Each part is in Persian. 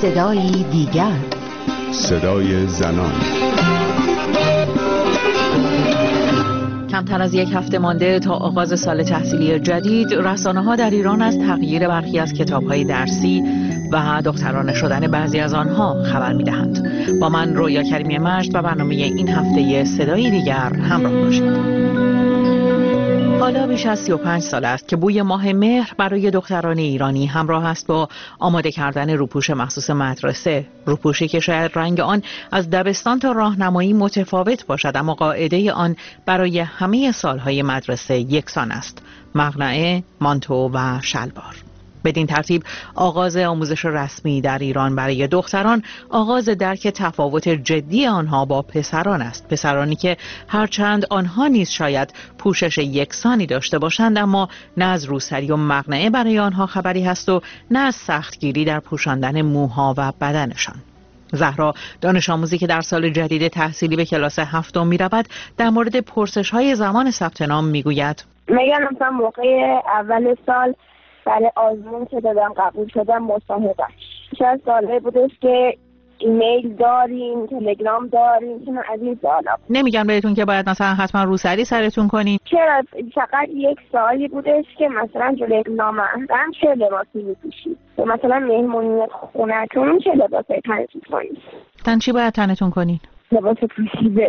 صدایی دیگر، صدای زنان. کمتر از یک هفته مانده تا آغاز سال تحصیلی جدید، رسانه‌ها در ایران از تغییر برخی از کتاب‌های درسی و دخترانه شدن بعضی از آنها خبر می‌دهند. با من رویا کریمی مجد و برنامه این هفته صدایی دیگر همراه باشید. حالا بیش از 35 سال است که بوی ماه مهر برای دختران ایرانی همراه است با آماده کردن روپوش مخصوص مدرسه. روپوشی که شاید رنگ آن از دبستان تا راهنمایی متفاوت باشد، اما قاعده آن برای همه سالهای مدرسه یکسان است: مقنعه، مانتو و شلوار. بدین ترتیب آغاز آموزش رسمی در ایران برای دختران آغاز درک تفاوت جدی آنها با پسران است. پسرانی که هرچند آنها نیز شاید پوشش یکسانی داشته باشند، اما نه از روسری و مقنعه برای آنها خبری هست و نه از سختگیری در پوشاندن موها و بدنشان. زهرا، دانش آموزی که در سال جدید تحصیلی به کلاس 7 می رود، در مورد پرسش‌های زمان ثبت نام می گوید: مثلا موقع اول سال برای آزمون که دادم قبول شدم مصاحبه شاید ساله بودش که ایمیل داریم، تلگرام داریم، که من از این سوالا نمیگن بهتون که باید مثلا حتما روسری سرتون کنین؟ چرا فقط یک سوالی بودش که مثلا جلوی نامحرم چه لباسی میپوشید، مثلا مهمونیت خونه‌تون چه لباسی تنتون کنید. تن چی باید تنتون کنین؟ لباس پوشیده.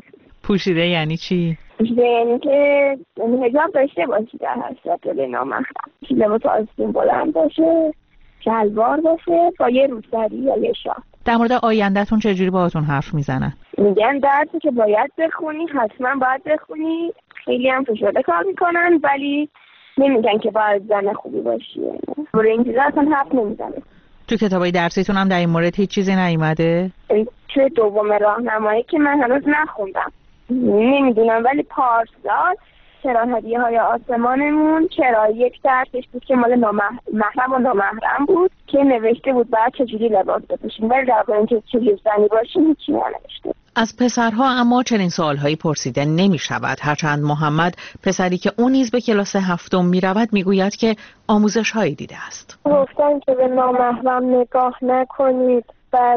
پوشیده یعنی چی؟ یعنی که حجاب داشته باشی در حسرت جلوی نامحرم، لباس آستین بلند باشه، شلوار باشه با یه روسری یا یه شال. در مورد آینده‌تون چجوری باهاتون حرف میزنن؟ میگن درسی که باید بخونی حتما باید بخونی، خیلی هم فشرده کار میکنن، ولی نمیگن که باید زن خوبی باشی. برای این چیزا اصلا حرف نمیزنه. تو کتابای درسیتون هم در این مورد هیچ چیزی نیومده؟ توی دوم راهنمایی که من هنوز نخوندم نمیدونم، ولی پارسال چرا هدیه‌های آسمانمون چرا یک درسش بود که مال محرم و نامحرم بود که نوشته بود بعد چجوری لباس بپوشیم، ولی در مورد اینکه چجوری زنی باشیم هیچی ننوشته. از پسرها اما چنین سوالهایی پرسیده نمی شود، هرچند محمد، پسری که اون نیز به کلاس 7 می رود، می گوید که آموزش هایی دیده است. گفتن که به نامحرم نگاه نکنید، بعد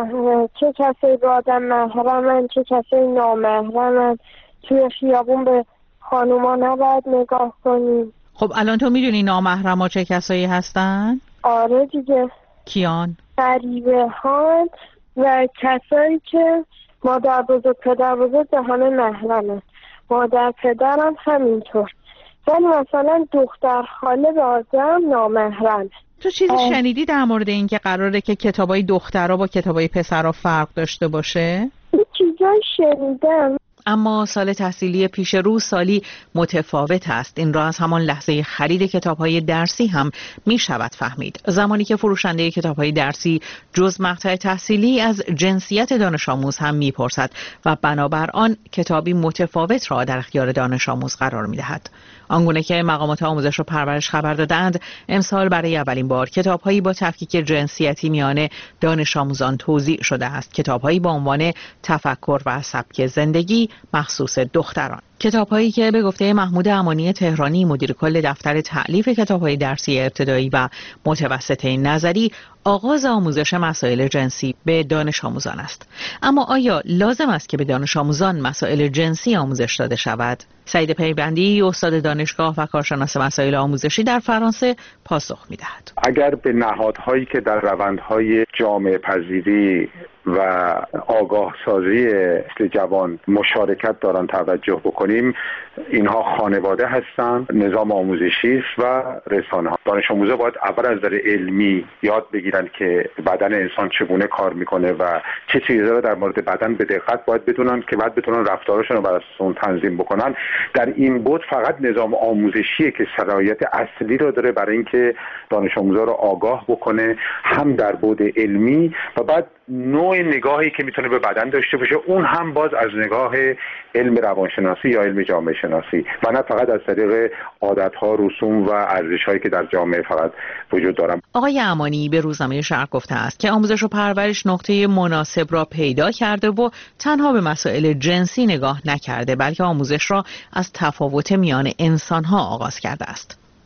چه کسی با آدم محرمن چه کسی نامحرمن، توی خیابون به خانوما نباید نگاه کنید. خب الان تو میدونی نامحرم ها چه کسایی هستن؟ آره دیگه. کیان؟ غریبه ها و کسایی که مادر بزرگ پدر بزرگ به همه محرمه، مادر پدرم همینطور، ولی مثلا دختر خاله به آدم نامحرمه. تو چیزی شنیدی در مورد این که قراره که کتابای دخترها با کتابای پسرها فرق داشته باشه؟ چیزایی شنیدم. اما سال تحصیلی پیش رو سالی متفاوت است. این را از همان لحظه خرید کتاب‌های درسی هم می شود فهمید. زمانی که فروشنده کتاب‌های درسی جز مقطع تحصیلی از جنسیت دانش آموز هم می‌پرسد و بنابر آن کتابی متفاوت را در اختیار دانش آموز قرار می‌دهد. آنگونه که مقامات آموزش و پرورش خبر دادند، امسال برای اولین بار کتاب‌هایی با تفکیک جنسیتی میان دانش آموزان توزیع شده است. کتاب‌هایی با عنوان تفکر و سبک زندگی مخصوص دختران. کتاب‌هایی که به گفته محمود امانی تهرانی، مدیر کل دفتر تألیف کتاب‌های درسی ابتدایی و متوسطه نظری، آغاز آموزش مسائل جنسی به دانش آموزان است. اما آیا لازم است که به دانش آموزان مسائل جنسی آموزش داده شود؟ سعید پیوندی، استاد دانشگاه و کارشناس مسائل آموزشی در فرانسه، پاسخ می‌دهد. اگر به نهادهایی که در روندهای جامعه پذیری و آگاه سازی نسل جوان مشارکت دارن توجه بکنیم، اینها خانواده هستند، نظام آموزشی است و رسانه ها. دانش آموزا باید اول از نظر علمی یاد بگیرن که بدن انسان چگونه کار میکنه و چه چیزا رو در مورد بدن به دقت باید بدونن که بعد بتونن رفتارشون رو بر اساس اون تنظیم بکنن. در این بود فقط نظام آموزشیه که صلاحیت اصلی رو داره برای اینکه دانش آموزا رو آگاه بکنه، هم در بود علمی و بعد نوع نگاهی که میتونه به بدن داشته باشه، اون هم باز از نگاه علم روانشناسی یا علم جامعه شناسی و نه فقط از طریق عادت‌ها، رسوم و ارزش‌هایی که در جامعه فقط وجود دارن. آقای امانی به روزنامه شرق گفته است که آموزش و پرورش نقطه مناسب را پیدا کرده و تنها به مسائل جنسی نگاه نکرده، بلکه آموزش را از تفاوت میان انسان‌ها آغاز کرده است.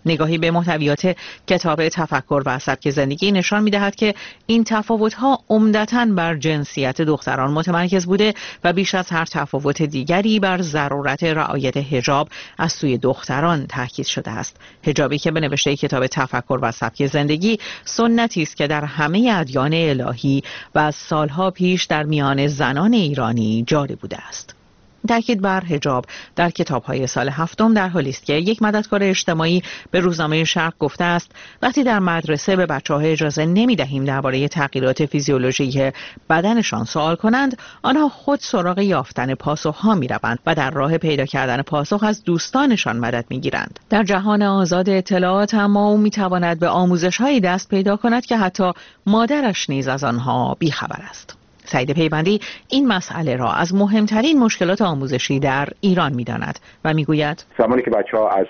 نگاهی به محتویات کتاب تفکر و سبک زندگی نشان می‌دهد که این تفاوت‌ها عمدتاً بر جنسیت دختران متمرکز بوده و بیش از هر تفاوت دیگری بر ضرورت رعایت حجاب از سوی دختران تاکید شده است. حجابی که به نوشته کتاب تفکر و سبک زندگی سنتی است که در همه ادیان الهی و از سالها پیش در میان زنان ایرانی جاری بوده است. تاکید بر حجاب در کتاب‌های سال هفتم در حالی است که یک مددکار اجتماعی به روزنامه شرق گفته است وقتی در مدرسه به بچه‌ها اجازه نمی‌دهیم درباره تغییرات فیزیولوژیک بدنشان سوال کنند، آنها خود سراغ یافتن پاسخ‌ها می‌روند و در راه پیدا کردن پاسخ از دوستانشان مدد می‌گیرند. در جهان آزاد اطلاعات اما او می‌تواند به آموزش‌هایی دست پیدا کند که حتی مادرش نیز از آنها بی‌خبر است. سعید پیوندی این مسئله را از مهمترین مشکلات آموزشی در ایران می‌داند و می‌گوید زمانی که بچه‌ها از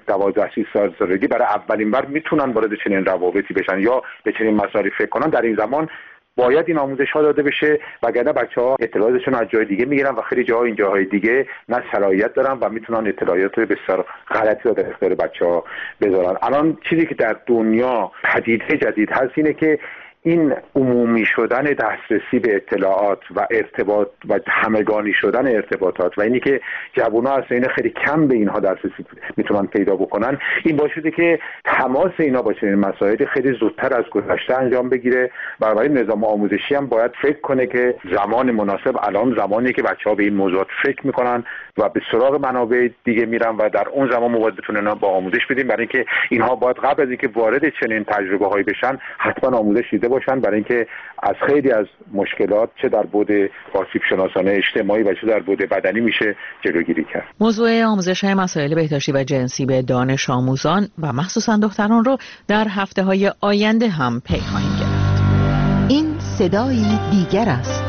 12-13 سالگی برای اولین بار میتونن وارد چنین روابطی بشن یا به چنین مسائلی فکر کنن، در این زمان باید این آموزش‌ها داده بشه، وگرنه بچه‌ها اطلاعاتشون از جای دیگه میگیرن و خیلی جاها این جاهای دیگه نه صلاحیت دارن و میتونن اطلاعات بسیار غلطی رو در اختیار بچه‌ها بذارن. الان چیزی که در دنیا پدیده جدید هست اینه که این عمومی شدن دسترسی به اطلاعات و ارتباط و همگانی شدن ارتباطات و اینی که جوان‌ها اصلا خیلی کم به اینها دسترسی میتونن پیدا بکنن، این باعث شده که تماس اینا با چنین مسائل خیلی زودتر از گذشته انجام بگیره. برای نظام آموزشی هم باید فکر کنه که زمان مناسب الان زمانیه که بچه‌ها به این موضوعات فکر میکنن و به سراغ منابع دیگه میرن و در اون زمان باید بتونن با آموزش بدیم، برای اینکه اینها باید قبل از اینکه وارد چنین تجربه‌هایی بشن حتما آموزش دیده باشن، برای اینکه از خیلی از مشکلات چه در بعد آسیب شناسانه اجتماعی و چه در بعد بدنی میشه جلوگیری کرد. موضوع آموزش مسائل بهداشتی و جنسی به دانش آموزان و مخصوصا دختران رو در هفته‌های آینده هم پی خواهیم گرفت. این صدای دیگر است،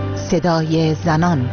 صدای زنان.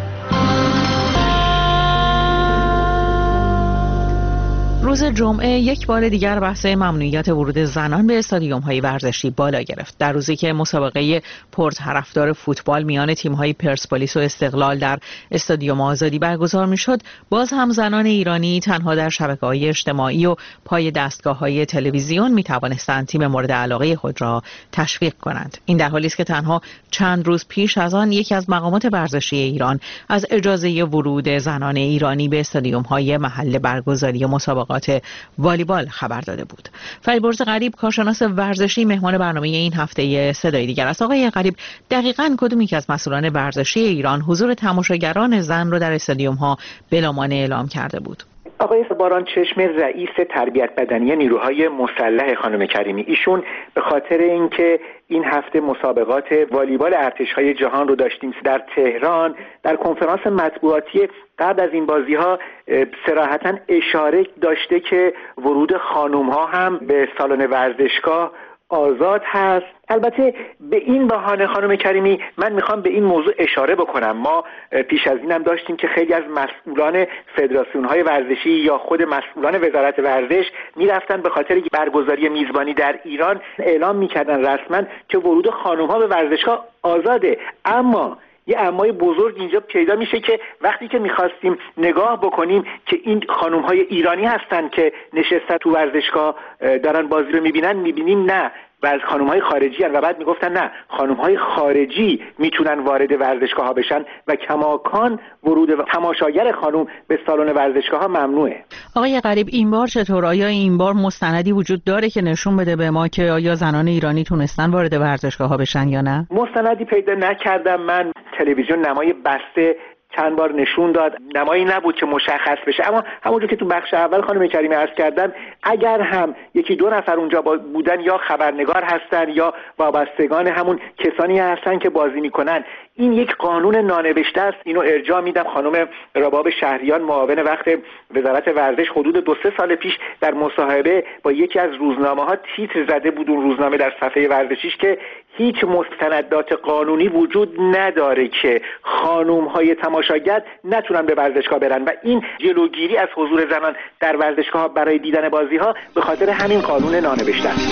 روز جمعه یک بار دیگر بحث ممنوعیت ورود زنان به استادیوم‌های ورزشی بالا گرفت. در روزی که مسابقه پرطرفدار فوتبال میان تیم‌های پرسپولیس و استقلال در استادیوم آزادی برگزار می‌شد، باز هم زنان ایرانی تنها در شبکه‌های اجتماعی و پای دستگاه‌های تلویزیون می‌توانستند تیم مورد علاقه خود را تشویق کنند. این در حالی است که تنها چند روز پیش از آن یکی از مقامات ورزشی ایران از اجازه ورود زنان ایرانی به استادیوم‌های محل برگزاری مسابقات والیبال خبر داده بود. فریبرز غریب، کارشناس ورزشی، مهمان برنامه این هفته صدای دیگر است. آقای غریب، دقیقاً کدوم یک از مسئولان ورزشی ایران حضور تماشاگران زن را در استادیوم‌ها بلامانع اعلام کرده بود؟ آقای باران چشم، رئیس تربیت بدنی نیروهای مسلح خانم کریمی، ایشون به خاطر اینکه این هفته مسابقات والیبال ارتش‌های جهان رو داشتیم در تهران، در کنفرانس مطبوعاتی قبل از این بازی‌ها صراحتاً اشاره داشته که ورود خانم‌ها هم به سالن ورزشگاه آزاد هست. البته به این بهانه خانم کریمی من میخوام به این موضوع اشاره بکنم، ما پیش از اینم داشتیم که خیلی از مسئولان فدراسیون‌های ورزشی یا خود مسئولان وزارت ورزش میرفتن به خاطر برگزاری میزبانی در ایران اعلام میکردن رسما که ورود خانم‌ها به ورزشگاه آزاده. اما یه امای بزرگ اینجا پیدا میشه که وقتی که میخواستیم نگاه بکنیم که این خانم‌های ایرانی هستن که نشستن تو ورزشگاه دارن بازی رو میبینیم نه، و از خانم‌های خارجی هستن و بعد میگفتن نه، خانم‌های خارجی میتونن وارد ورزشگاه ها بشن و کماکان ورود تماشاگر خانم به سالن ورزشگاه ها ممنوعه. آقای غریب، این بار چطور؟ آیا این بار مستندی وجود داره که نشون بده به ما که آیا زنان ایرانی تونستن وارد ورزشگاه ها بشن یا نه؟ مستندی پیدا نکردم. من تلویزیون نمای بسته چند بار نشون داد، نمایی نبود که مشخص بشه، اما همونجور که تو بخش اول خانم کریمی عرض کردن، اگر هم یکی دو نفر اونجا بودن یا خبرنگار هستن یا وابستگان همون کسانی هستن که بازی میکنن، این یک قانون نانوشته است. اینو ارجاع میدم خانم رباب شهریان، معاون وقت وزارت ورزش، حدود 2-3 سال پیش در مصاحبه با یکی از روزنامه‌ها تیتر زده بود اون روزنامه در صفحه ورزشیش که هیچ مستندات قانونی وجود نداره که خانم‌های تماشاگر نتونن به ورزشگاه برن و این جلوگیری از حضور زنان در ورزشگاه برای دیدن بازی‌ها به خاطر همین قانون نانوشته است.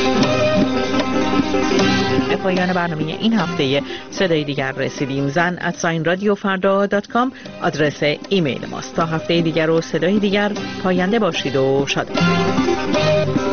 به پایان برنامه این هفته صدای دیگر رسیدیم. zan@radiofarda.com آدرس ایمیل ماست. تا هفته دیگر و صدای دیگر، پاینده باشید و شاد باشید.